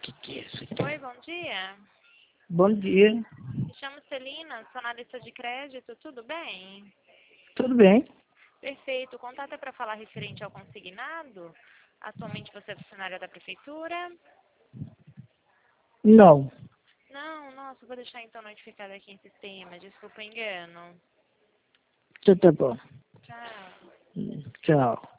que é isso aqui? Oi, bom dia. Bom dia. Me chamo Celina, sou analista de crédito, tudo bem? Tudo bem? Perfeito. O contato é para falar referente ao consignado? Atualmente você é funcionária da prefeitura? Não. Não, nossa, vou deixar então notificado aqui em sistema, desculpa o engano. Então tá bom. Tchau. Tchau.